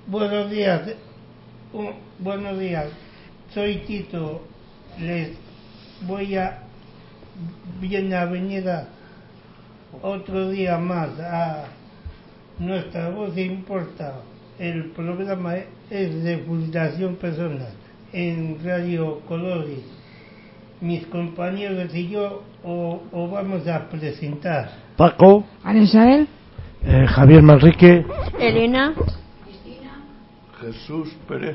Buenos días, buenos días. Soy Tito. Les voy a bienvenida otro día más a Nuestra Voz Importa. El programa es de Fundación Personas en Radio Colores. Mis compañeros y yo os vamos a presentar. Paco, Ana Isabel, Javier Manrique, Elena, Jesús Pérez,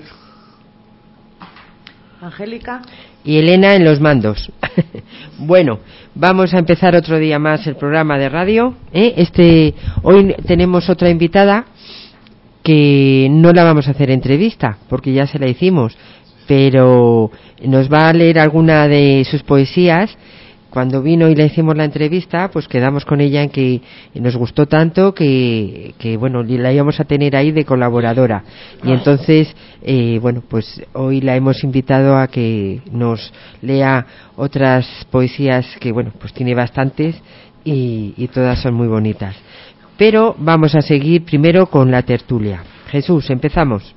Angélica y Elena en los mandos. Bueno, vamos a empezar otro día más el programa de radio. Hoy tenemos otra invitada que no la vamos a hacer entrevista porque ya se la hicimos, pero nos va a leer alguna de sus poesías. Cuando vino y le hicimos la entrevista, pues quedamos con ella en que nos gustó tanto que bueno, la íbamos a tener ahí de colaboradora. Y entonces, bueno, pues hoy la hemos invitado a que nos lea otras poesías que, bueno, pues tiene bastantes y todas son muy bonitas. Pero vamos a seguir primero con la tertulia. Jesús, empezamos.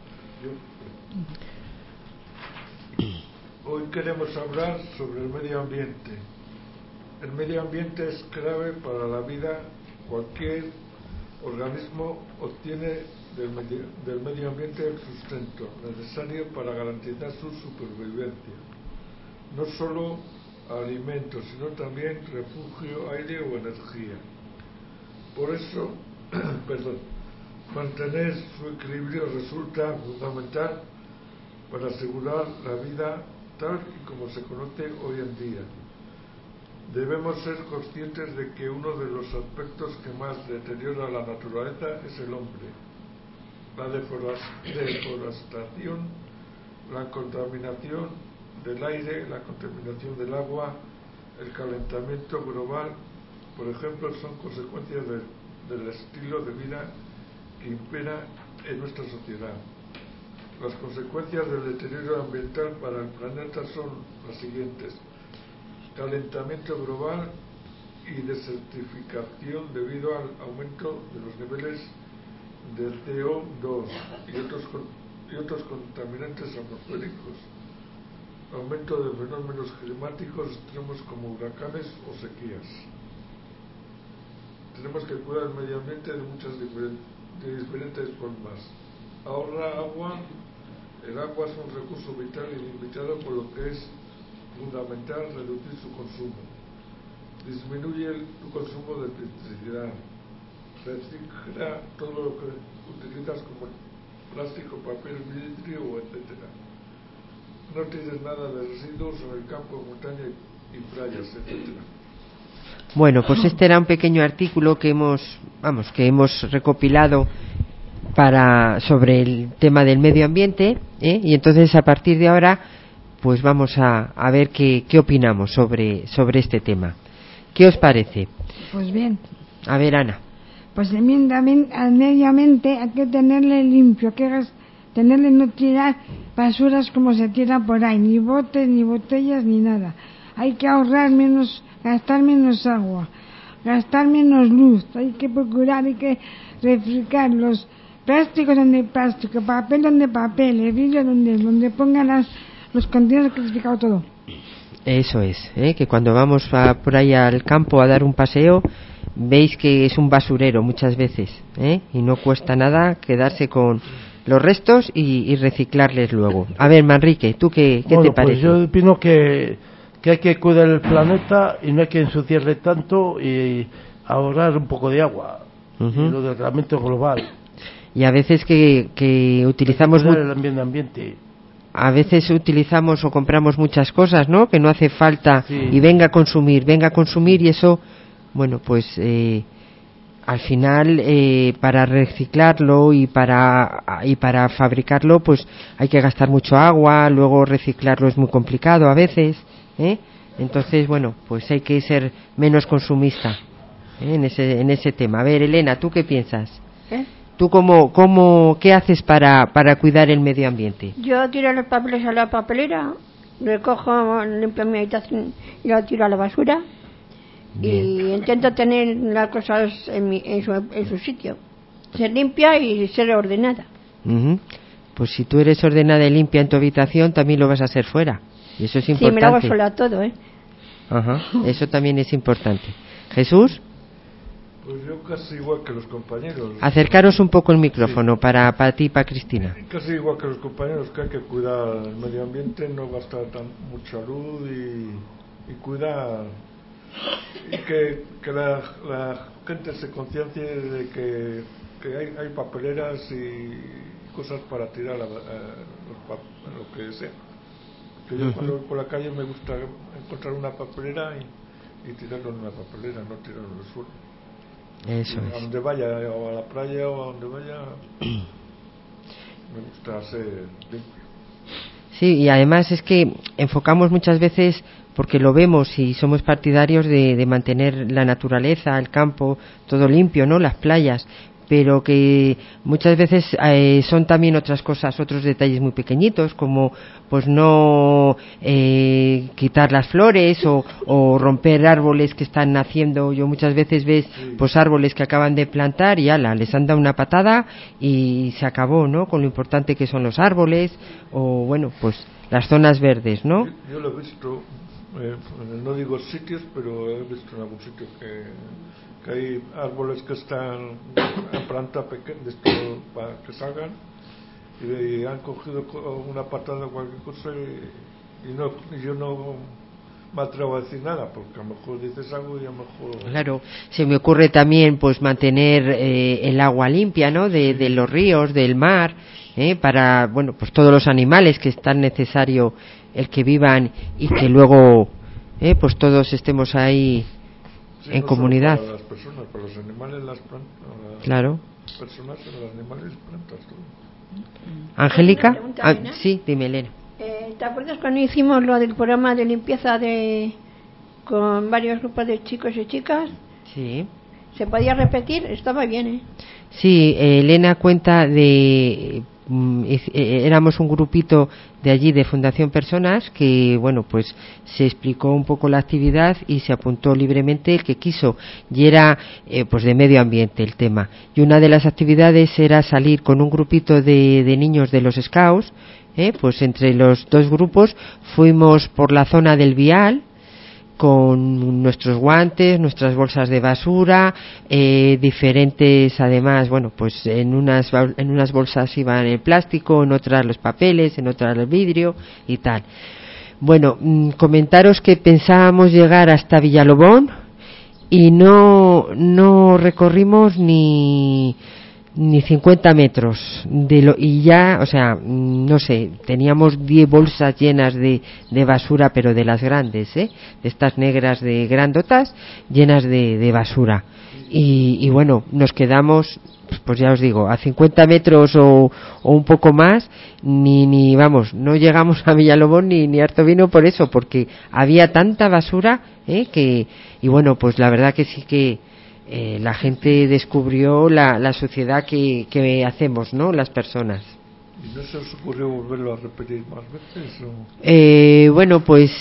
Hoy queremos hablar sobre el medio ambiente. El medio ambiente es clave para la vida. Cualquier organismo obtiene del medio ambiente el sustento necesario para garantizar su supervivencia. No solo alimentos, sino también refugio, aire o energía. Por eso, mantener su equilibrio resulta fundamental para asegurar la vida tal y como se conoce hoy en día. Debemos ser conscientes de que uno de los aspectos que más deteriora la naturaleza es el hombre. La deforestación, la contaminación del aire, la contaminación del agua, el calentamiento global, por ejemplo, son consecuencias del estilo de vida que impera en nuestra sociedad. Las consecuencias del deterioro ambiental para el planeta son las siguientes: calentamiento global y desertificación debido al aumento de los niveles de CO2 y otros contaminantes atmosféricos, aumento de fenómenos climáticos extremos como huracanes o sequías. Tenemos que cuidar el medio ambiente de diferentes formas. Ahorra agua. El agua es un recurso vital y limitado, por lo que es fundamental reducir su consumo. Disminuye el consumo de electricidad. Recicla todo lo que utilizas, como plástico, papel, vidrio, etc. No tires nada de residuos en el campo, montaña y playas, etc. Bueno, pues este era un pequeño artículo que hemos recopilado sobre el tema del medio ambiente, y entonces a partir de ahora pues vamos a ver qué opinamos sobre este tema. ¿Qué os parece? pues bien. A ver, Ana. Pues al medio ambiente hay que tenerle limpio, hay que tenerle, no tirar basuras como se tira por ahí, ni botes, ni botellas, ni nada. Hay que ahorrar menos, gastar menos agua, gastar menos luz. Hay que procurar, hay que reciclar los plásticos donde plástico, papel donde papel, el vidrio donde pongan los contenedores clasificados, todo. Eso es, que cuando vamos por ahí al campo a dar un paseo, veis que es un basurero muchas veces, y no cuesta nada quedarse con los restos y reciclarles luego. A ver, Manrique, ¿tú qué te parece? Pues yo opino que hay que cuidar el planeta y no hay que ensuciarle tanto y ahorrar un poco de agua. Y lo del calentamiento global. Y a veces que utilizamos el ambiente. A veces utilizamos o compramos muchas cosas, ¿no? Que no hace falta, sí. Y venga a consumir, y eso, bueno, pues al final para reciclarlo y para fabricarlo, pues hay que gastar mucho agua. Luego reciclarlo es muy complicado a veces, entonces, bueno, pues hay que ser menos consumista en ese tema. A ver, Elena, ¿tú qué piensas? ¿Tú qué haces para cuidar el medio ambiente? Yo tiro los papeles a la papelera, recojo, limpio mi habitación y lo tiro a la basura. Bien. Y intento tener las cosas en su sitio, ser limpia y ser ordenada. Pues si tú eres ordenada y limpia en tu habitación, también lo vas a hacer fuera. Y eso es importante. Sí, me lo hago sola todo, ¿eh? Ajá, eso también es importante. Jesús. Pues yo casi igual que los compañeros. Acercaros un poco el micrófono para ti y para Cristina. Casi igual que los compañeros, que hay que cuidar el medio ambiente, no gastar mucha luz y cuidar. Y que la gente se conciencie de que hay papeleras y cosas para tirar lo que sea. Que yo cuando voy por la calle me gusta encontrar una papelera y tirarlo en una papelera, no tirarlo en el suelo. Eso es. A donde vaya, o a la playa o a donde vaya, me gusta ser limpio. Sí, y además es que enfocamos muchas veces, porque lo vemos y somos partidarios de mantener la naturaleza, el campo, todo limpio, ¿no? Las playas, pero que muchas veces son también otras cosas, otros detalles muy pequeñitos, como pues no quitar las flores o romper árboles que están naciendo. Yo muchas veces ves pues árboles que acaban de plantar y ala, les han dado una patada y se acabó, ¿no? Con lo importante que son los árboles o bueno, pues las zonas verdes, ¿no? Yo lo he visto, no digo sitios, pero he visto en algún sitio que hay árboles que están en planta pequeña para que salgan y han cogido una patada o cualquier cosa y yo no me atrevo a decir nada porque a lo mejor dices algo y a lo mejor... Claro, se me ocurre también pues mantener el agua limpia, ¿no? De los ríos, del mar, para, bueno, pues todos los animales que es tan necesario el que vivan y que luego pues todos estemos ahí en no comunidad. Para las personas, para los animales, las plantas, claro. Las personas, los animales, plantas, todo. Angélica, sí, dime, Elena. ¿Te acuerdas cuando hicimos lo del programa de limpieza con varios grupos de chicos y chicas? Sí. ¿Se podía repetir? Estaba bien, ¿eh? Sí, Elena cuenta éramos un grupito de allí de Fundación Personas que, bueno, pues se explicó un poco la actividad y se apuntó libremente el que quiso y era pues de medio ambiente el tema. Y una de las actividades era salir con un grupito de niños de los Scouts, pues entre los dos grupos fuimos por la zona del Vial con nuestros guantes, nuestras bolsas de basura, diferentes, además, bueno, pues en unas bolsas iban el plástico, en otras los papeles, en otras el vidrio y tal. Bueno, comentaros que pensábamos llegar hasta Villalobón y no recorrimos ni 50 metros y ya, o sea, no sé, teníamos 10 bolsas llenas de basura, pero de las grandes, de estas negras de grandotas, llenas de basura. Y bueno, nos quedamos, pues ya os digo, a 50 metros o un poco más, ni vamos, no llegamos a Villalobón ni harto vino por eso, porque había tanta basura, y bueno, pues la verdad que sí que la gente descubrió la sociedad que hacemos, ¿no? Las personas. ¿Y no se os ocurrió volverlo a repetir más veces? Bueno, pues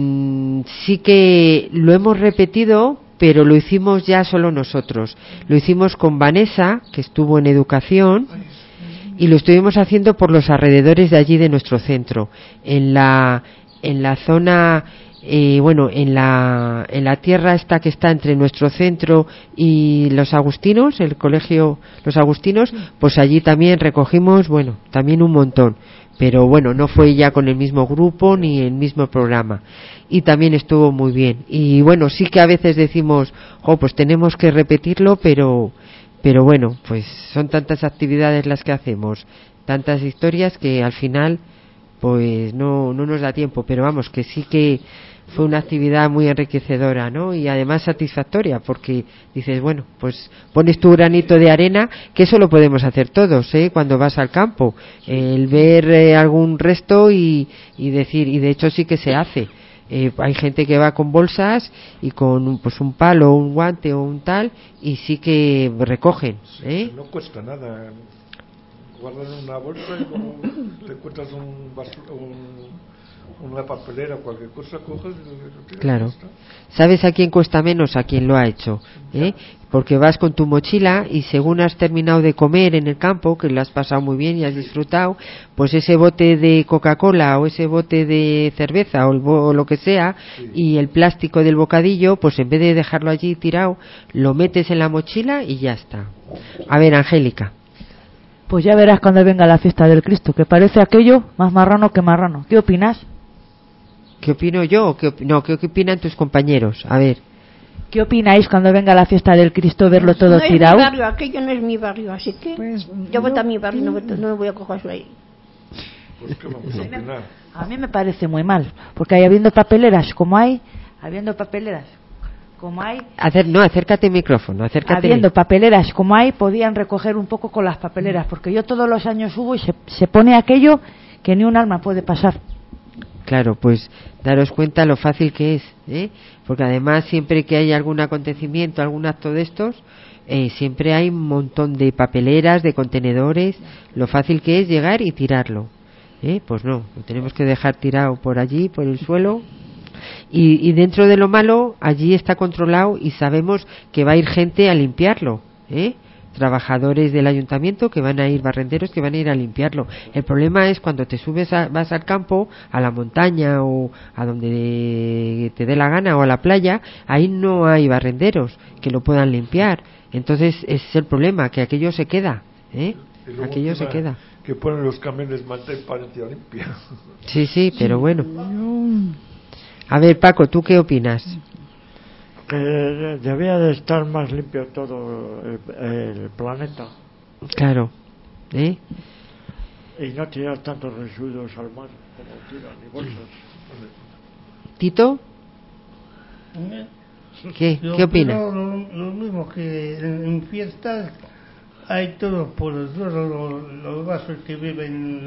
sí que lo hemos repetido, pero lo hicimos ya solo nosotros. Lo hicimos con Vanessa, que estuvo en educación, y lo estuvimos haciendo por los alrededores de allí de nuestro centro, en la zona. Bueno, en la tierra esta que está entre nuestro centro y los agustinos, el colegio Los Agustinos, pues allí también recogimos, bueno, también un montón, pero bueno, no fue ya con el mismo grupo ni el mismo programa, y también estuvo muy bien. Y bueno, sí que a veces decimos, pues tenemos que repetirlo, pero bueno, pues son tantas actividades las que hacemos, tantas historias que al final pues no nos da tiempo, pero vamos, que sí que fue una actividad muy enriquecedora, ¿no? Y además satisfactoria, porque dices, bueno, pues pones tu granito de arena, que eso lo podemos hacer todos, cuando vas al campo, el ver algún resto y decir, y de hecho sí que se hace. Hay gente que va con bolsas y con pues un palo, un guante o un tal, y sí que recogen, No cuesta nada. Guardan una bolsa y como te encuentras un una papelera, cualquier cosa, coges y lo tiras. Claro. ¿Sabes a quién cuesta menos? A quien lo ha hecho, ¿eh? Porque vas con tu mochila y según has terminado de comer en el campo, que lo has pasado muy bien y has disfrutado, pues ese bote de Coca-Cola o ese bote de cerveza o lo que sea, y el plástico del bocadillo, pues en vez de dejarlo allí tirado, lo metes en la mochila y ya está. A ver, Angélica. Pues ya verás cuando venga la fiesta del Cristo, que parece aquello más marrano que marrano. ¿Qué opinas? ¿Qué opino yo? ¿Qué opinan tus compañeros? A ver. ¿Qué opináis cuando venga la fiesta del Cristo, verlo todo tirado? No es mi barrio, aquello no es mi barrio, así que Pues, yo voy a mi barrio, no me voy a coger eso ahí. Pues ¿qué vamos a opinar? A mí me parece muy mal, porque hay habiendo papeleras como hay, acércate al micrófono, habiendo papeleras como hay, podían recoger un poco con las papeleras, porque yo todos los años subo y se pone aquello que ni un alma puede pasar. Claro, pues daros cuenta lo fácil que es, ¿eh? Porque además siempre que hay algún acontecimiento, algún acto de estos, siempre hay un montón de papeleras, de contenedores, lo fácil que es llegar y tirarlo, pues no, lo tenemos que dejar tirado por allí, por el suelo, y dentro de lo malo, allí está controlado y sabemos que va a ir gente a limpiarlo, trabajadores del ayuntamiento que van a ir, barrenderos que van a ir a limpiarlo. El problema es cuando te vas al campo, a la montaña o a donde te dé la gana o a la playa, ahí no hay barrenderos que lo puedan limpiar. Entonces ese es el problema, que aquello se queda, aquello se queda. Que ponen los camiones mantén Palencia limpia. Sí, pero bueno. A ver, Paco, ¿tú qué opinas? Que debía de estar más limpio todo el planeta. Claro, Y no tirar tantos residuos al mar como tiran, ni bolsas. ¿Tito? ¿Qué opinas? Lo mismo que en fiestas hay todo por el suelo, los vasos que beben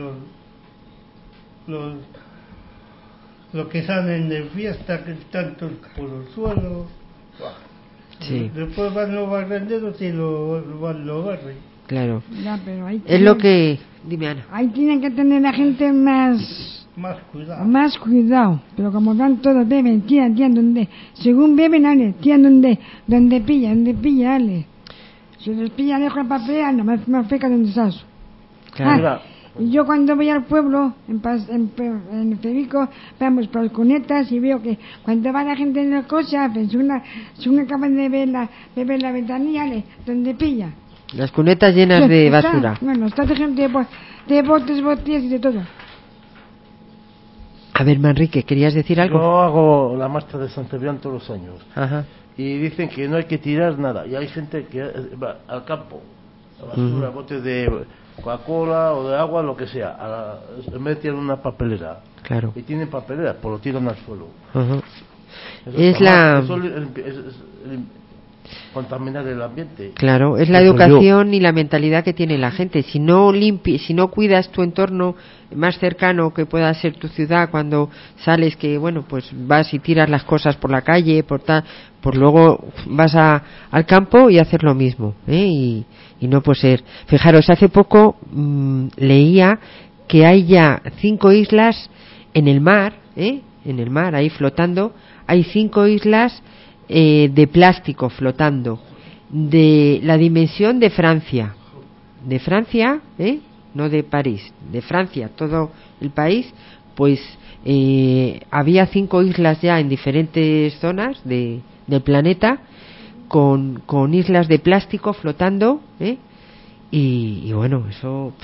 los que salen de fiesta, que están todos por el suelo. Sí. Después van los barrenderos y lo barren. Claro. Ya, pero es lo que... Dime, Ana. Ahí tienen que tener la gente más cuidado. Pero como van todos, beben, tiran donde... Según beben, ale, tiran donde pilla, ale. Si les pilla lejos el papel, no más feca donde estás. Claro. Y yo cuando voy al pueblo, en Fevico, vamos por cunetas y veo que cuando va la gente en la cosa, pues una acaban de ver la ventanilla, donde pilla. Las cunetas llenas de basura. Está de gente de botes, botellas y de todo. A ver, Manrique, ¿querías decir algo? Yo hago la marcha de San Cebrián todos los años. Ajá. Y dicen que no hay que tirar nada. Y hay gente que va al campo, a basura, botes de Coca-Cola o de agua, lo que sea, en vez de tirar una papelera. Claro. Y tienen papelera, pues lo tiran al suelo. Eso es contaminar el ambiente. Claro, es la educación y la mentalidad que tiene la gente. Si no cuidas tu entorno más cercano, que pueda ser tu ciudad, cuando sales, que bueno, pues vas y tiras las cosas por la calle, pues luego vas al campo y hacer lo mismo, y no puede ser. Fijaros, hace poco leía que hay ya 5 islas en el mar, ahí flotando, hay 5 islas de plástico flotando, de la dimensión de Francia, no de París, de Francia, todo el país, pues había 5 islas ya en diferentes zonas del planeta con islas de plástico flotando, y bueno, eso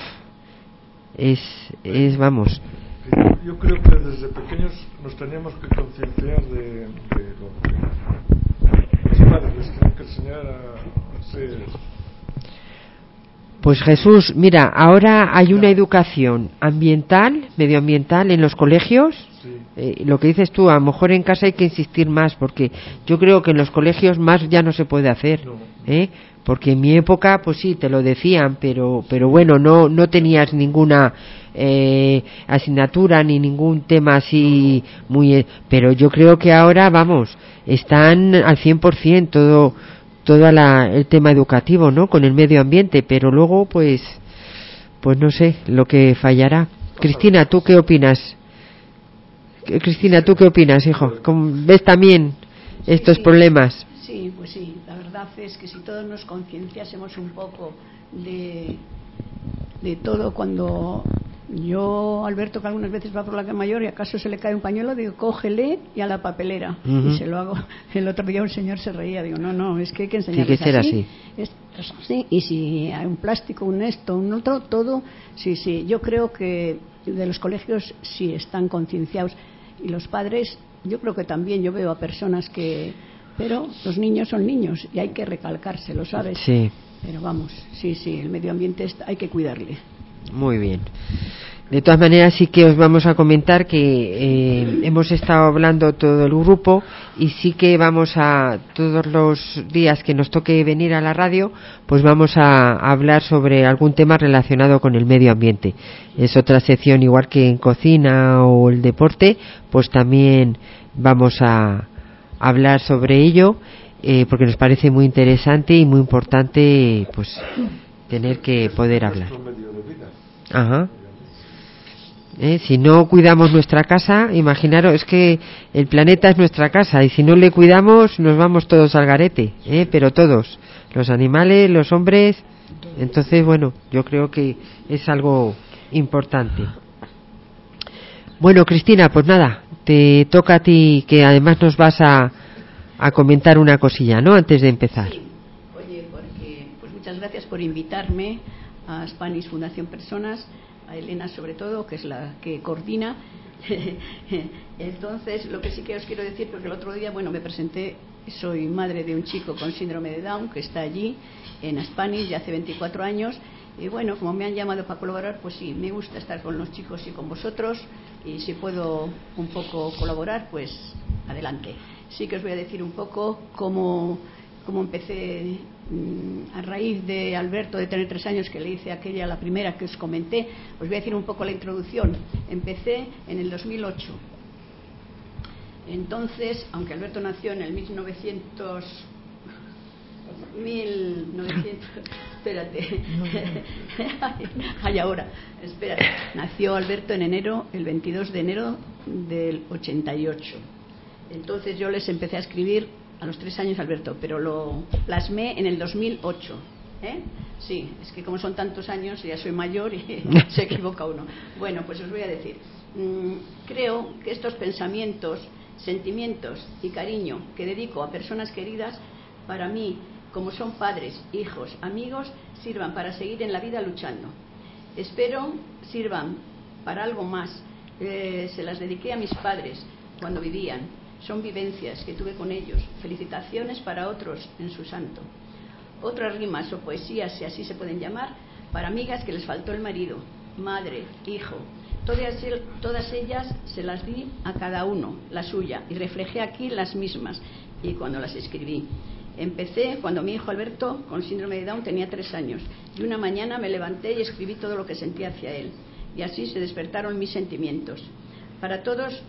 es vamos. Yo creo que desde pequeños nos teníamos que concienciar de lo que los padres tienen que enseñar a ser. Pues Jesús, mira, ahora hay una educación ambiental, medioambiental en los colegios. Sí. Lo que dices tú, a lo mejor en casa hay que insistir más, porque yo creo que en los colegios más ya no se puede hacer, porque en mi época, pues sí, te lo decían, pero bueno, no tenías ninguna asignatura ni ningún tema así muy, pero yo creo que ahora, vamos, están al 100% todo el tema educativo, ¿no? Con el medio ambiente, pero luego pues no sé lo que fallará. Cristina, ¿tú qué opinas? Cristina, ¿tú qué opinas, hijo? ¿Ves también estos problemas? Sí, pues sí, la verdad es que si todos nos concienciásemos un poco de todo, cuando yo, Alberto, que algunas veces va por la calle mayor y acaso se le cae un pañuelo, digo, cógele y a la papelera. Y se lo hago. El otro día un señor se reía, digo, no, es que hay que enseñarles que ser así. Esto es así. Y si hay un plástico, un esto, un otro, todo, sí. Yo creo que de los colegios sí están concienciados. Y los padres, yo creo que también, yo veo a personas que... Pero los niños son niños y hay que recalcárselo, ¿sabes? Sí. Pero vamos, sí, el medio ambiente hay que cuidarle. Muy bien. De todas maneras, sí que os vamos a comentar que hemos estado hablando todo el grupo y sí que vamos a, todos los días que nos toque venir a la radio, pues vamos a hablar sobre algún tema relacionado con el medio ambiente. Es otra sección, igual que en cocina o el deporte, pues también vamos a hablar sobre ello, porque nos parece muy interesante y muy importante, pues tener que poder hablar. Ajá. Si no cuidamos nuestra casa, imaginaros, es que el planeta es nuestra casa y si no le cuidamos nos vamos todos al garete, pero todos, los animales, los hombres. Entonces, bueno, yo creo que es algo importante. Bueno, Cristina, pues nada, te toca a ti, que además nos vas a comentar una cosilla, ¿no? Antes de empezar. Sí. Oye, porque pues muchas gracias por invitarme a Spanish Fundación Personas, a Elena sobre todo, que es la que coordina. Entonces, lo que sí que os quiero decir, porque el otro día, me presenté, soy madre de un chico con síndrome de Down que está allí en Spanish ya hace 24 años. Y como me han llamado para colaborar, pues sí, me gusta estar con los chicos y con vosotros, y si puedo un poco colaborar, pues adelante. Sí que os voy a decir un poco cómo empecé a raíz de Alberto, de tener 3 años, que le hice la primera que os comenté. Os voy a decir un poco la introducción. Empecé en el 2008. Entonces, aunque Alberto nació en el 1900, espérate, espérate, nació Alberto en enero, el 22 de enero del 88. Entonces yo les empecé a escribir a los 3 años, Alberto, pero lo plasmé en el 2008. Sí, es que como son tantos años, ya soy mayor y se equivoca uno. Bueno, pues os voy a decir, creo que estos pensamientos, sentimientos y cariño que dedico a personas queridas, para mí, como son padres, hijos, amigos, sirvan para seguir en la vida luchando. Espero sirvan para algo más. Se las dediqué a mis padres cuando vivían. Son vivencias que tuve con ellos. Felicitaciones para otros en su santo. Otras rimas o poesías, si así se pueden llamar, para amigas que les faltó el marido, madre, hijo. Todas ellas se las di a cada uno, la suya, y reflejé aquí las mismas. Y cuando las escribí, empecé cuando mi hijo Alberto, con síndrome de Down, tenía 3 años. Y una mañana me levanté y escribí todo lo que sentía hacia él. Y así se despertaron mis sentimientos. Para todos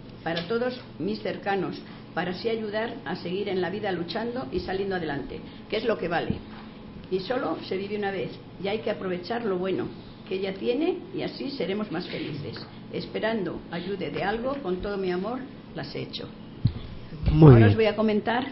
mis cercanos, para así ayudar a seguir en la vida luchando y saliendo adelante, que es lo que vale. Y solo se vive una vez, y hay que aprovechar lo bueno que ella tiene, y así seremos más felices. Esperando ayude de algo, con todo mi amor las he hecho. Ahora os voy a comentar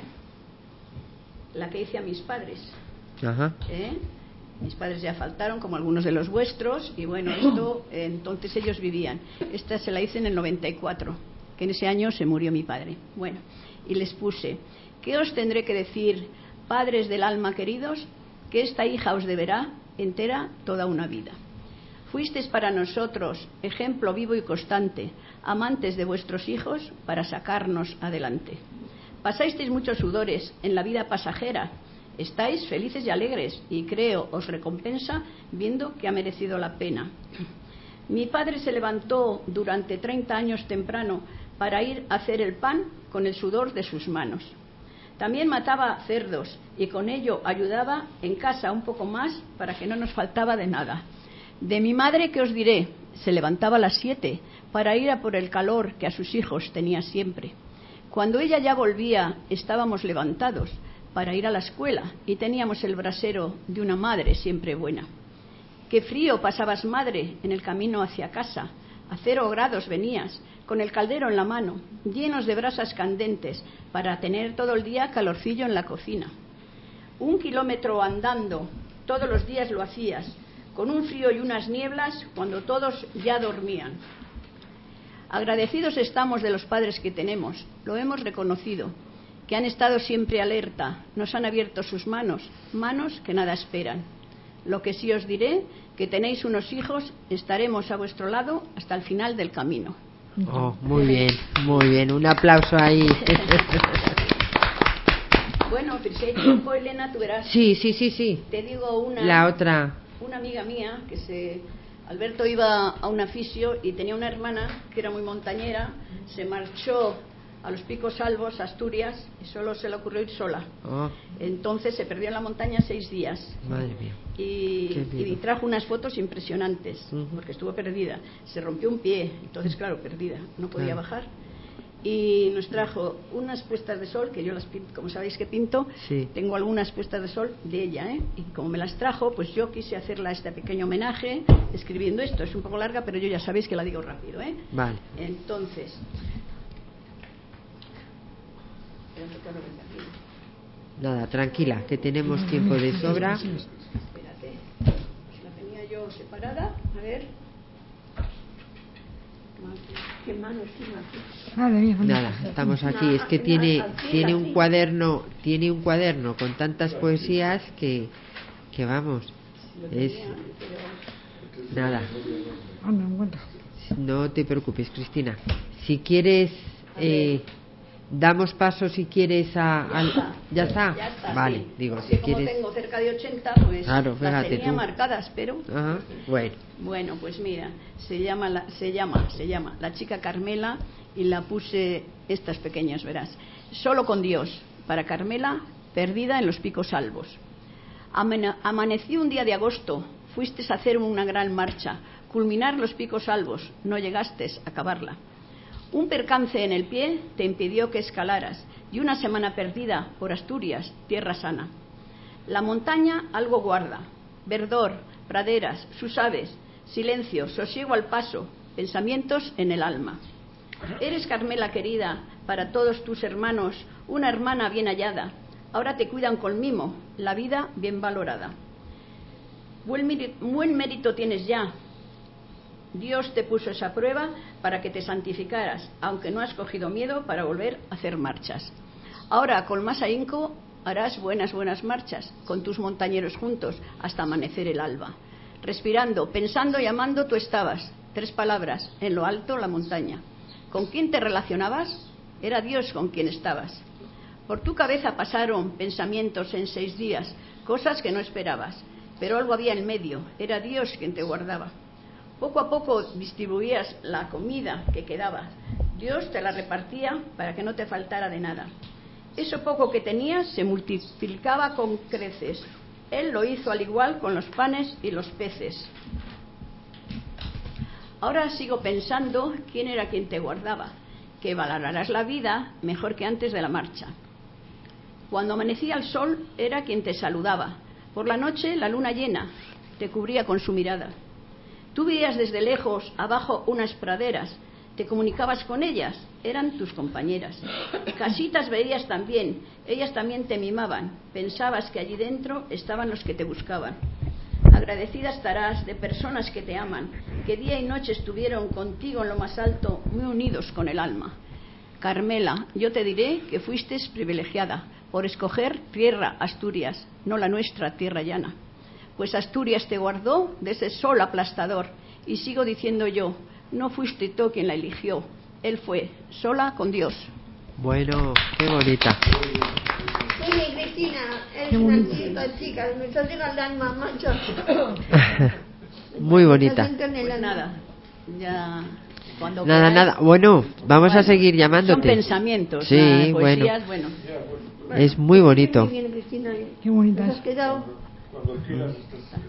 la que hice a mis padres. Ajá. Mis padres ya faltaron, como algunos de los vuestros, y esto, entonces ellos vivían. Esta se la hice en el 94, que en ese año se murió mi padre. Y les puse: ¿qué os tendré que decir, padres del alma queridos? Que esta hija os deberá entera toda una vida. Fuisteis para nosotros ejemplo vivo y constante, amantes de vuestros hijos para sacarnos adelante. Pasasteis muchos sudores en la vida pasajera. Estáis felices y alegres, y creo os recompensa viendo que ha merecido la pena. Mi padre se levantó durante 30 años temprano para ir a hacer el pan con el sudor de sus manos. También mataba cerdos y con ello ayudaba en casa un poco más para que no nos faltaba de nada. De mi madre, ¿qué os diré? Se levantaba a las 7 para ir a por el calor que a sus hijos tenía siempre. Cuando ella ya volvía, estábamos levantados para ir a la escuela y teníamos el brasero de una madre siempre buena. Qué frío pasabas, madre, en el camino hacia casa. A 0 grados venías, con el caldero en la mano, llenos de brasas candentes, para tener todo el día calorcillo en la cocina. 1 kilómetro andando, todos los días lo hacías, con un frío y unas nieblas cuando todos ya dormían. Agradecidos estamos de los padres que tenemos, lo hemos reconocido, que han estado siempre alerta, nos han abierto sus manos, manos que nada esperan. Lo que sí os diré, que tenéis unos hijos, estaremos a vuestro lado hasta el final del camino. Oh, muy bien, un aplauso ahí. Bueno, si hay tiempo, Elena, tú verás. Sí. Te digo la otra. Una amiga mía, Alberto iba a un fisio y tenía una hermana que era muy montañera, se marchó a los Picos Albos, Asturias, y solo se le ocurrió ir sola. Oh. Entonces se perdió en la montaña 6 días. Madre mía. Y trajo unas fotos impresionantes, porque estuvo perdida. Se rompió un pie, entonces claro, perdida, no podía bajar. Y nos trajo unas puestas de sol, que yo las pinto, como sabéis que pinto, sí. Tengo algunas puestas de sol de ella, y como me las trajo, pues yo quise hacerle este pequeño homenaje escribiendo esto. Es un poco larga, pero yo ya sabéis que la digo rápido, Vale. Entonces, nada, tranquila, que tenemos tiempo de sobra. Espérate, la tenía yo separada, a ver. ¿Qué mano Nada, estamos aquí. Es que tiene un cuaderno, con tantas poesías que vamos, es nada. No te preocupes, Cristina. Si quieres, damos paso si quieres ¿Ya está? Vale, sí. digo, porque si quieres. Como tengo cerca de 80, pues claro, las fíjate tenía tú. marcadas, pero Ajá, bueno, pues mira, se llama La chica Carmela, y la puse estas pequeñas, verás. Solo con Dios, para Carmela, perdida en los Picos Albos. Amaneció un día de agosto, fuiste a hacer una gran marcha, culminar los Picos Albos, no llegaste a acabarla. Un percance en el pie te impidió que escalaras, y una semana perdida por Asturias, tierra sana. La montaña algo guarda, verdor, praderas, sus aves, silencio, sosiego al paso, pensamientos en el alma. Eres, Carmela querida, para todos tus hermanos, una hermana bien hallada. Ahora te cuidan con mimo, la vida bien valorada. Buen mérito tienes ya. Dios te puso esa prueba para que te santificaras, aunque no has cogido miedo para volver a hacer marchas. Ahora, con más ahínco, harás buenas marchas, con tus montañeros juntos, hasta amanecer el alba. Respirando, pensando y amando tú estabas. 3 palabras, en lo alto la montaña. ¿Con quién te relacionabas? Era Dios con quien estabas. Por tu cabeza pasaron pensamientos en 6 días, cosas que no esperabas, pero algo había en medio, era Dios quien te guardaba. Poco a poco distribuías la comida que quedaba. Dios te la repartía para que no te faltara de nada. Eso poco que tenías se multiplicaba con creces. Él lo hizo al igual con los panes y los peces. Ahora sigo pensando quién era quien te guardaba, que valorarás la vida mejor que antes de la marcha. Cuando amanecía el sol era quien te saludaba. Por la noche la luna llena te cubría con su mirada. Tú veías desde lejos abajo unas praderas, te comunicabas con ellas, eran tus compañeras. Casitas veías también, ellas también te mimaban, pensabas que allí dentro estaban los que te buscaban. Agradecida estarás de personas que te aman, que día y noche estuvieron contigo en lo más alto, muy unidos con el alma. Carmela, yo te diré que fuiste privilegiada por escoger tierra Asturias, no la nuestra tierra llana. Pues Asturias te guardó de ese sol aplastador, y sigo diciendo yo, no fuiste tú quien la eligió, él fue, sola con Dios. Bueno, qué bonita. Sí, Cristina, eres una chica, me llega el alma, macho. Muy bonita. Pues nada, ya... Nada. Bueno, vamos a seguir llamándote. Son pensamientos, sí, poesías, bueno. Es muy bonito. Muy bien, Cristina. Qué bonita. ¿Te has quedado? Cuando quieras estás...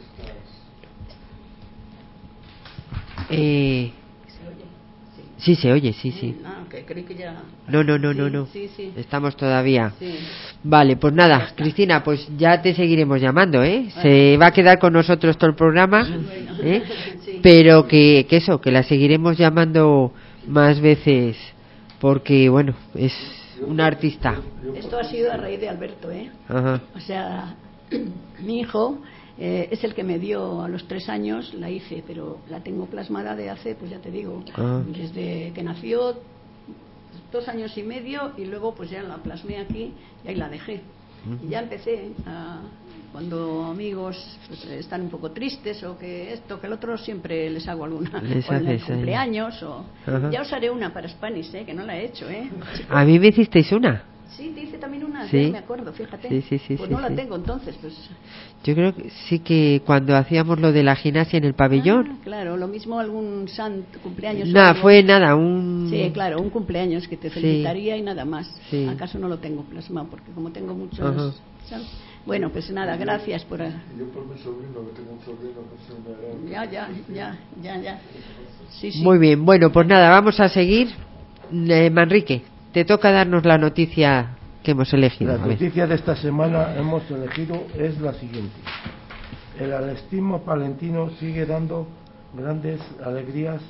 Sí, se oye, sí. No, que creí que ya... No. Sí. Estamos todavía. Sí. Vale, pues nada, Cristina, pues ya te seguiremos llamando, ¿eh? Se va a quedar con nosotros todo el programa. Bueno. ¿eh? Sí. Pero que eso, que la seguiremos llamando más veces, porque bueno, es una artista. Esto ha sido a raíz de Alberto, ¿eh? Ajá. O sea, mi hijo es el que me dio a los 3 años, la hice, pero la tengo plasmada de hace, pues ya te digo, desde que nació, 2 años y medio, y luego pues ya la plasmé aquí y ahí la dejé. Y ya empecé cuando amigos pues, están un poco tristes o que esto, que el otro, siempre les hago alguna, Les o en el haces ahí. cumpleaños o... Ajá. Ya os haré una para Spanish, que no la he hecho, A mí me hicisteis una. Sí, te hice también una, Sí. ya me acuerdo, fíjate. Sí, pues sí, no la sí. tengo entonces, pues... Yo creo que sí, que cuando hacíamos lo de la gimnasia en el pabellón. Claro, lo mismo algún cumpleaños. Nada, o algo. fue nada, un... Sí, claro, un cumpleaños que te Sí. felicitaría y nada más. Sí. ¿Acaso no lo tengo plasmado? Porque como tengo muchos... Ajá. ¿sabes? Bueno, pues nada, gracias por... Y yo por mi sobrino, que tengo un sobrino que se me hará. Ya. Sí, sí. Muy bien, bueno, pues nada, vamos a seguir. Manrique, te toca darnos la noticia que hemos elegido. La A ver. noticia de esta semana hemos elegido es la siguiente. El atletismo palentino sigue dando grandes alegrías,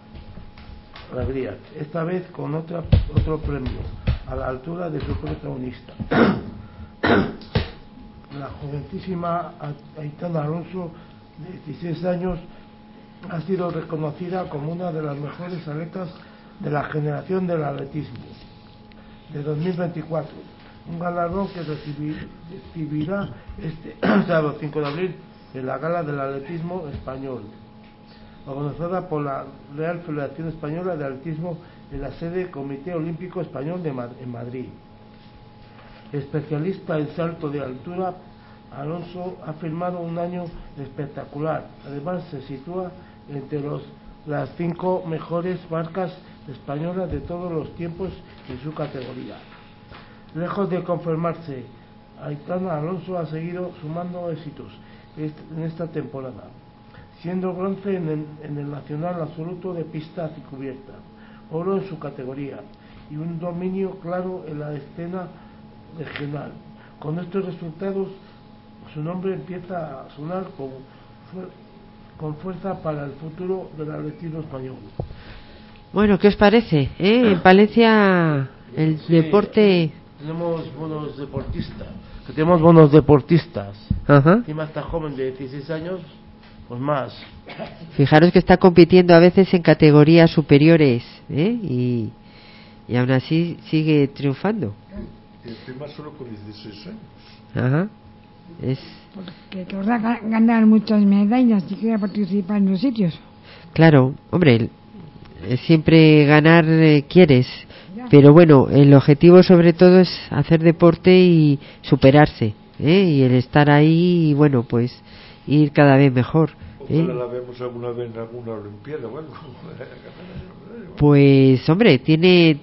esta vez con otro premio, a la altura de su protagonista. La jovencísima Aitana Alonso, de 16 años, ha sido reconocida como una de las mejores atletas de la generación del atletismo de 2024, un galardón que recibirá este sábado 5 de abril en la Gala del Atletismo Español, organizada por la Real Federación Española de Atletismo en la sede Comité Olímpico Español en Madrid. Especialista en salto de altura, Alonso ha firmado un año espectacular. Además, se sitúa entre las 5 mejores marcas españolas de todos los tiempos en su categoría. Lejos de conformarse, Aitana Alonso ha seguido sumando éxitos en esta temporada, siendo bronce en el Nacional Absoluto de Pista y Cubierta, oro en su categoría y un dominio claro en la escena regional. Con estos resultados, su nombre empieza a sonar con fuerza para el futuro del atletismo español. Bueno, ¿qué os parece? En Palencia el deporte... Tenemos buenos deportistas. Tenemos buenos deportistas. Ajá. Encima está joven de 16 años, pues más. Fijaros que está compitiendo a veces en categorías superiores, y aún así sigue triunfando. Y encima solo con 16 años. Ajá. Porque querrá ganar muchas medallas y quiera participar en los sitios. Claro, hombre, siempre ganar quieres, pero bueno, el objetivo sobre todo es hacer deporte y superarse, y el estar ahí y bueno, pues ir cada vez mejor. Ojalá la vemos alguna vez en alguna olimpiada o algo. Pues hombre, tiene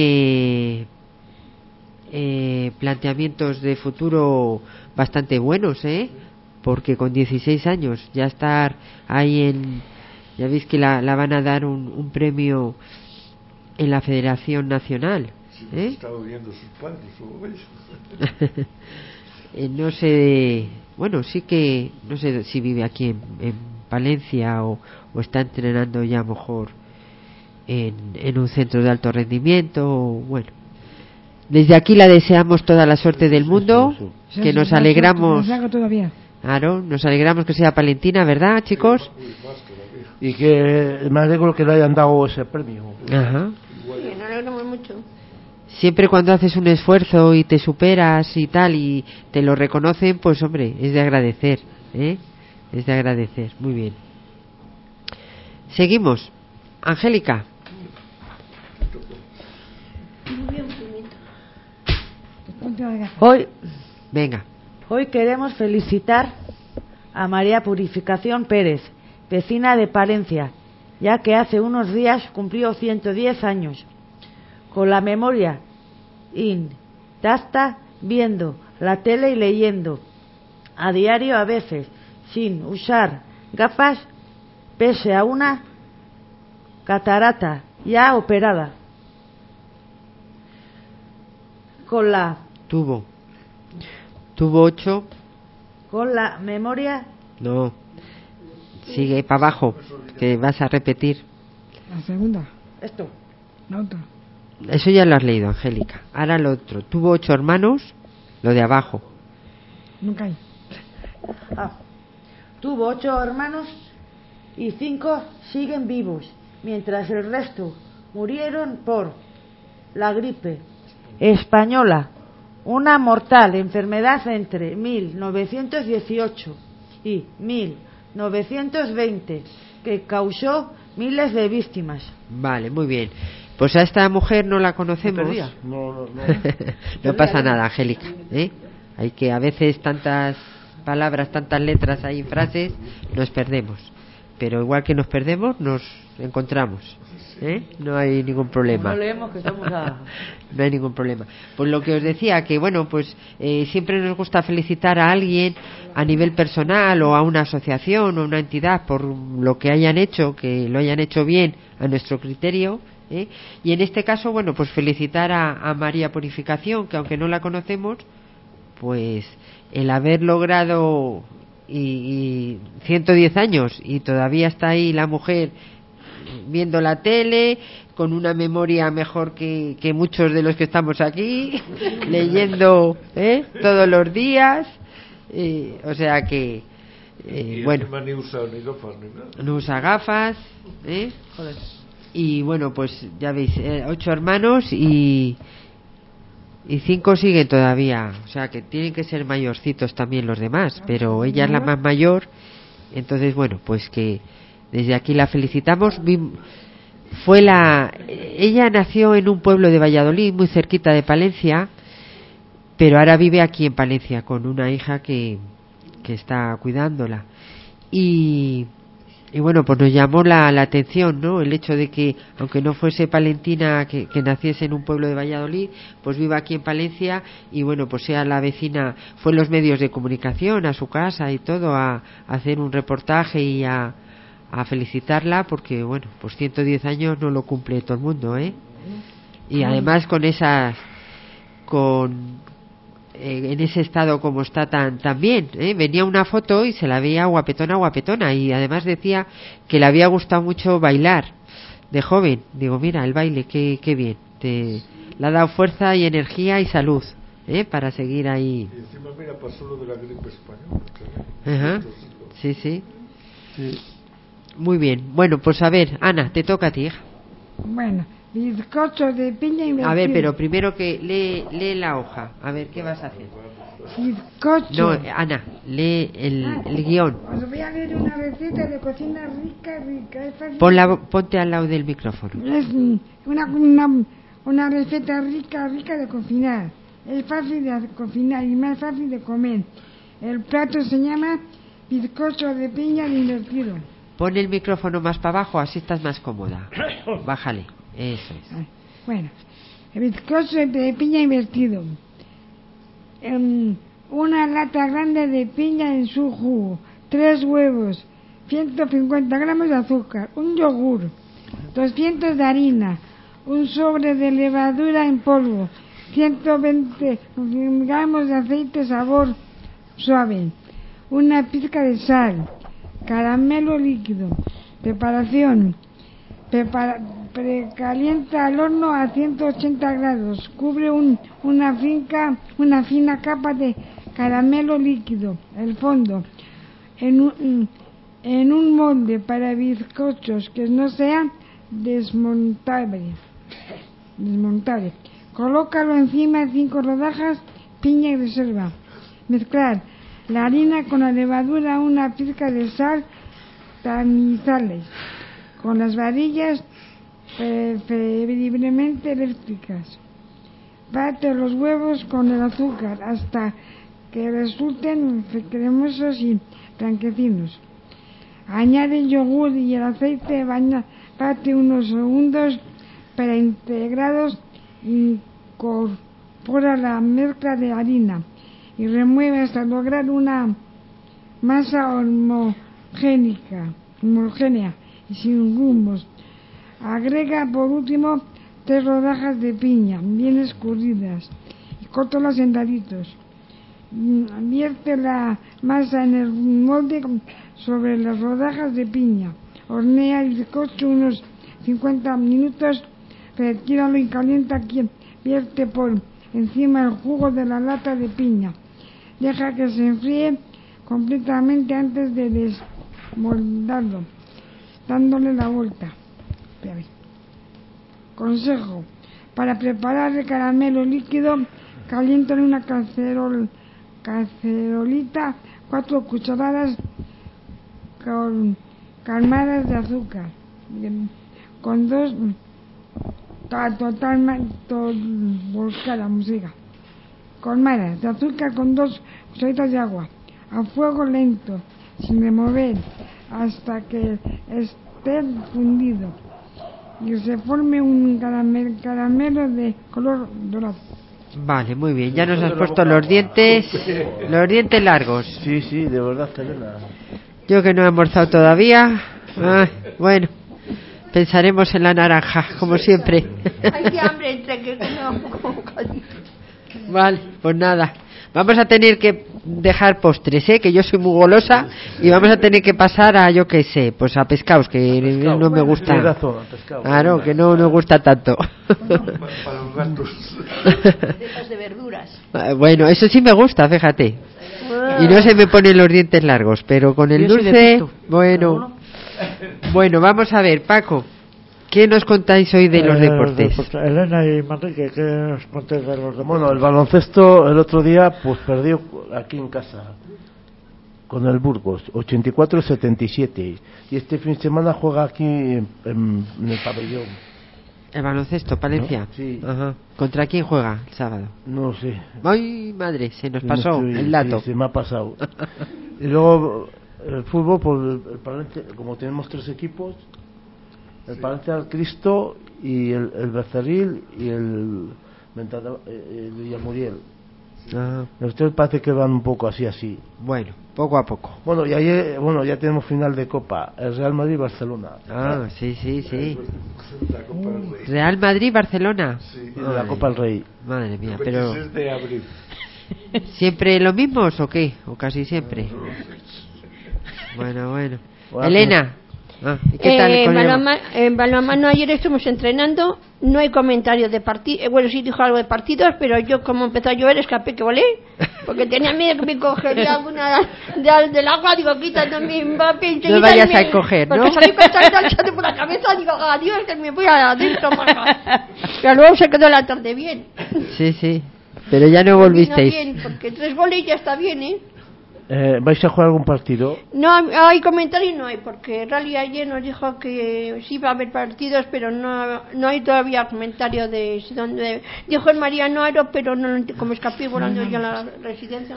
planteamientos de futuro bastante buenos, porque con 16 años ya estar ahí ya veis que la van a dar un premio en la Federación Nacional. Está oyendo sus padres o ellos. No sé, bueno, sí que no sé si vive aquí en Palencia o está entrenando ya mejor en un centro de alto rendimiento, bueno. Desde aquí la deseamos toda la suerte del mundo, que nos alegramos. Claro, nos alegramos que sea palentina, ¿verdad, chicos? Y que me alegro que le hayan dado ese premio. Ajá. Sí, nos alegramos mucho. Siempre cuando haces un esfuerzo y te superas y tal y te lo reconocen, pues hombre, es de agradecer, es de agradecer. Muy bien. Seguimos. Angélica. Hoy queremos felicitar a María Purificación Pérez, vecina de Palencia, ya que hace unos días cumplió 110 años. Con la memoria intacta, viendo la tele y leyendo a diario, a veces sin usar gafas, pese a una catarata ya operada. Con la Tuvo 8. Con la memoria. No. Sigue para abajo, que vas a repetir. La segunda. Esto. La otra. Eso ya lo has leído, Angélica. Ahora lo otro. Tuvo 8 hermanos, lo de abajo. Nunca hay. Tuvo 8 hermanos y 5 siguen vivos, mientras el resto murieron por la gripe española, una mortal enfermedad entre 1918 y 1920 que causó miles de víctimas. Vale, muy bien. Pues a esta mujer no la conocemos. No. No pasa nada, Angélica, ¿eh? Hay que a veces tantas palabras, tantas letras ahí, frases, nos perdemos. Pero igual que nos perdemos, nos encontramos, ¿eh? No hay ningún problema. No leemos que estamos No hay ningún problema. Pues lo que os decía, que bueno, pues siempre nos gusta felicitar a alguien a nivel personal o a una asociación o una entidad por lo que hayan hecho, que lo hayan hecho bien a nuestro criterio, ¿eh? Y en este caso, bueno, pues felicitar a María Purificación, que aunque no la conocemos, pues el haber logrado y 110 años y todavía está ahí la mujer viendo la tele con una memoria mejor que muchos de los que estamos aquí leyendo todos los días, o sea que bueno, ni usa ni gafas ni nada. no usa gafas, y bueno, pues ya veis, 8 hermanos y 5 siguen todavía, o sea que tienen que ser mayorcitos también los demás, pero ella es la más mayor, entonces bueno, pues que desde aquí la felicitamos. Ella nació en un pueblo de Valladolid muy cerquita de Palencia, pero ahora vive aquí en Palencia con una hija que está cuidándola y bueno, pues nos llamó la atención, ¿no? El hecho de que, aunque no fuese palentina, que naciese en un pueblo de Valladolid, pues viva aquí en Palencia y bueno, pues sea la vecina, fue en los medios de comunicación, a su casa y todo, a hacer un reportaje y a felicitarla, porque bueno, pues 110 años no lo cumple todo el mundo, ¿eh? Y además en ese estado como está tan bien, ¿eh? Venía una foto y se la veía guapetona, y además decía que le había gustado mucho bailar de joven. Digo, mira, el baile, qué bien, le ha dado fuerza y energía y salud, para seguir ahí. Y encima mira, pasó lo de la gripe española. Ajá. Sí. Muy bien. Bueno, pues a ver, Ana, te toca a ti, hija. Bueno, bizcocho de piña invertido. A ver, pero primero que lee la hoja. A ver, ¿qué vas a hacer? Bizcocho. No, Ana, lee el guión. Os voy a leer una receta de cocina rica. Es fácil. Ponte al lado del micrófono. Es una receta rica de cocinar. Es fácil de cocinar y más fácil de comer. El plato se llama bizcocho de piña invertido. Pon el micrófono más para abajo, así estás más cómoda. Bájale, eso es. Bueno, el bizcocho de piña invertido. Una lata grande de piña en su jugo, 3 huevos, 150 gramos de azúcar, un yogur, 200 de harina, un sobre de levadura en polvo, 120 gramos de aceite sabor suave, una pizca de sal, caramelo líquido. Preparación: precalienta al horno a 180 grados. Cubre una fina capa de caramelo líquido. El fondo en un molde para bizcochos que no sea desmontable. Colócalo encima de 5 rodajas piña y reserva. Mezclar la harina con la levadura, una pizca de sal, tamizales con las varillas preferiblemente eléctricas. Bate los huevos con el azúcar hasta que resulten cremosos y blanquecinos. Añade el yogur y el aceite, bate unos segundos preintegrados, incorpora la mezcla de harina y remueve hasta lograr una masa homogénea y sin grumos. Agrega por último 3 rodajas de piña bien escurridas y córtalas en daditos. Vierte la masa en el molde sobre las rodajas de piña. Hornea el bizcocho unos 50 minutos, retíralo y calienta, vierte por encima el jugo de la lata de piña. Deja que se enfríe completamente antes de desmoldarlo, dándole la vuelta. Consejo: para preparar el caramelo líquido, calienta en una cacerolita 4 cucharadas calmadas de azúcar, con 2 colmadas de azúcar con 2 cucharitas de agua, a fuego lento, sin remover, hasta que esté fundido y se forme un caramelo de color dorado. Vale, muy bien. Ya nos has puesto los dientes largos. Sí, de verdad, Elena. Yo que no he almorzado todavía. Bueno, pensaremos en la naranja, como siempre. Ay, qué hambre entre que no. Vale, pues nada. Vamos a tener que dejar postres, que yo soy muy golosa, y vamos a tener que pasar a, yo qué sé, pues a pescados, que no me gusta. Tienes razón, pescado. Claro, que no nos gusta tanto. Para los gatos. De verduras. Bueno, eso sí me gusta, fíjate. Y no se me ponen los dientes largos, pero con el dulce, bueno, vamos a ver, Paco, ¿qué nos contáis hoy de los deportes? Elena y Manrique, ¿qué nos contáis de los deportes? Bueno, el baloncesto el otro día pues perdió aquí en casa con el Burgos, 84-77, y este fin de semana juega aquí en el pabellón. El baloncesto, Palencia. ¿No? Sí. Ajá. ¿Contra quién juega el sábado? No sé. Ay, madre, se nos pasó el dato. Sí, se me ha pasado. Y luego el fútbol, pues el Palencia, como tenemos 3 equipos, el Palencia, el Cristo y el Becerril y el Villamuriel. Los 3 parece que van un poco así. Bueno, poco a poco. Bueno, y ayer, ya tenemos final de Copa, el Real Madrid-Barcelona. Sí. La Copa del Rey. Real Madrid-Barcelona. Sí. Y de la Copa del Rey. Madre mía, El pero 26 de abril. ¿siempre lo mismos o qué? ¿O casi siempre? Bueno. Elena, ¿qué tal con en balonmano ayer estuvimos entrenando, no hay comentarios de partidos, bueno, sí dijo algo de partidos, pero yo como empezó a llover escapé que volé, porque tenía miedo que me cogería alguna del agua, digo, quítate mi Mbappé. No vayas a coger, ¿no? Porque salí con el por la cabeza, digo, adiós, que me voy adentro, pero luego se quedó la tarde bien. Sí, pero ya no volvisteis. Bien, porque 3 goles ya está bien, ¿Vais a jugar algún partido? No hay comentarios, no hay, porque Rally ayer nos dijo que sí va a haber partidos, pero no hay todavía comentarios de dónde. Dijo el Mariano Aro, pero no, como escapé volando ya a la residencia.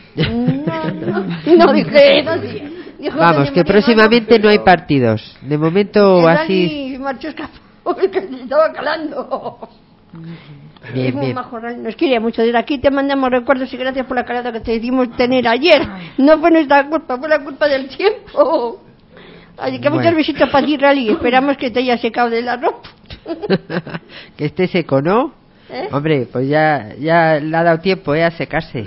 No dije eso, sí. Dijo Vamos, que próximamente no hay partidos. De momento el así. Rally marchó escapó, que se estaba calando. Bien. Majo, nos quiere mucho. Desde aquí te mandamos recuerdos y gracias por la calada que te dimos tener ayer. No fue nuestra culpa, fue la culpa del tiempo. Así que muchos besitos para ti, Rally. Esperamos que te haya secado de la ropa. Que esté seco, ¿no? Hombre, pues ya le ha dado tiempo a secarse.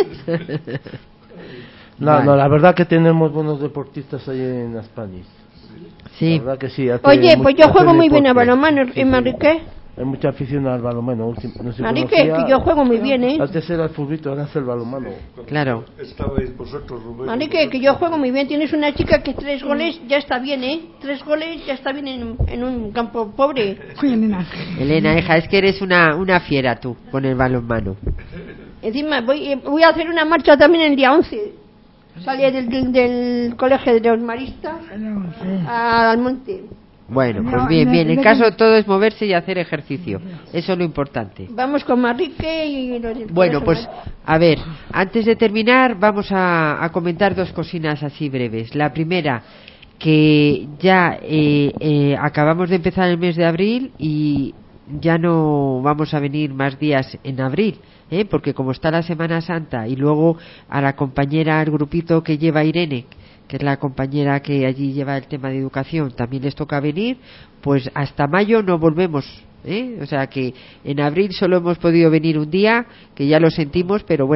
No, la verdad que tenemos buenos deportistas ahí en España. Sí. La verdad que sí. Oye, pues yo juego muy bien a balonmano, Manrique. Hay mucha afición al balonmano. Manrique, que yo juego muy bien, Antes era el fulbito, ahora es el balonmano. Claro. Estabais vosotros, Rubén. Manrique, que yo juego muy bien. Tienes una chica que 3 goles ya está bien, 3 goles ya está bien en un campo pobre. Elena, hija, es que eres una fiera tú, con el balonmano. Encima voy a hacer una marcha también el día 11. Salí del colegio de los maristas al monte. Bueno, pues bien. En caso todo es moverse y hacer ejercicio. Eso es lo importante. Vamos con Manrique y los. Bueno, pues a ver, antes de terminar vamos a comentar 2 cosinas así breves. La primera, que ya acabamos de empezar el mes de abril y ya no vamos a venir más días en abril, porque como está la Semana Santa y luego a la compañera, al grupito que lleva Irene, que es la compañera que allí lleva el tema de educación, también les toca venir, pues hasta mayo no volvemos, o sea que en abril solo hemos podido venir un día, que ya lo sentimos, pero bueno,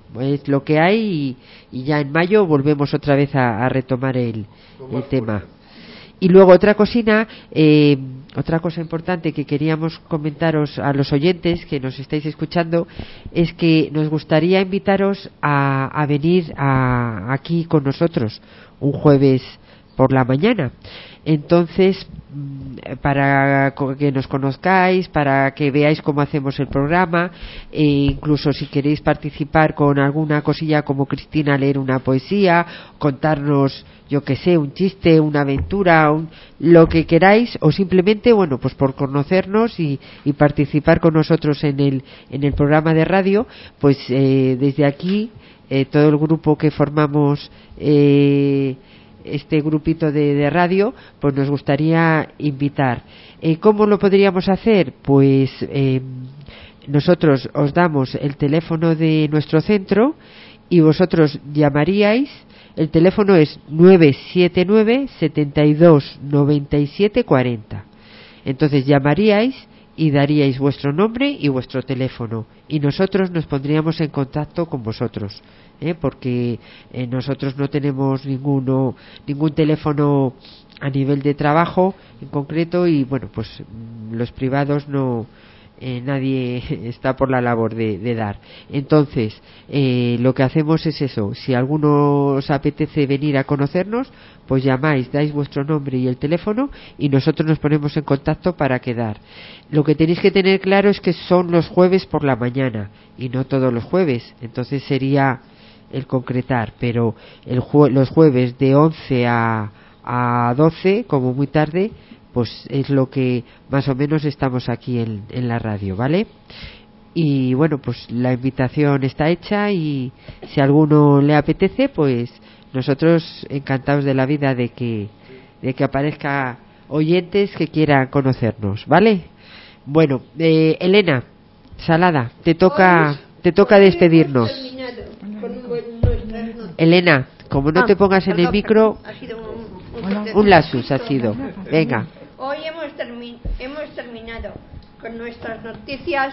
es lo que hay y ya en mayo volvemos otra vez a retomar el tema. Y luego otra cosa importante que queríamos comentaros a los oyentes que nos estáis escuchando es que nos gustaría invitaros a venir aquí con nosotros un jueves por la mañana. Entonces, para que nos conozcáis, para que veáis cómo hacemos el programa, e incluso si queréis participar con alguna cosilla como Cristina, leer una poesía, contarnos, yo que sé, un chiste, una aventura, lo que queráis, o simplemente, bueno, pues por conocernos y participar con nosotros en el programa de radio, pues desde aquí, todo el grupo que formamos este grupito de radio, pues nos gustaría invitar. ¿Cómo lo podríamos hacer? Pues nosotros os damos el teléfono de nuestro centro y vosotros llamaríais. El teléfono es 979 72 97 40. Entonces llamaríais y daríais vuestro nombre y vuestro teléfono y nosotros nos pondríamos en contacto con vosotros, porque nosotros no tenemos ningún teléfono a nivel de trabajo en concreto y bueno, pues los privados no, nadie está por la labor de dar. Entonces lo que hacemos es eso: si a alguno os apetece venir a conocernos, pues llamáis, dais vuestro nombre y el teléfono y nosotros nos ponemos en contacto para quedar. Lo que tenéis que tener claro es que son los jueves por la mañana y no todos los jueves, entonces sería el concretar, pero los jueves de 11 a 12 como muy tarde, pues es lo que más o menos estamos aquí en la radio, ¿vale? Y bueno, pues la invitación está hecha y si a alguno le apetece, pues nosotros encantados de la vida de que aparezca oyentes que quieran conocernos, ¿vale? Bueno, Elena Salada, te toca despedirnos. Elena, como no te pongas en el micro, un lapsus ha sido. Venga. Hoy hemos terminado con nuestras noticias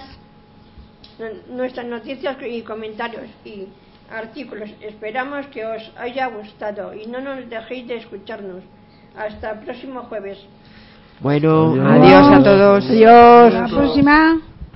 y comentarios y artículos. Esperamos que os haya gustado y no nos dejéis de escucharnos. Hasta el próximo jueves. Bueno, adiós a todos. Adiós. Hasta la próxima.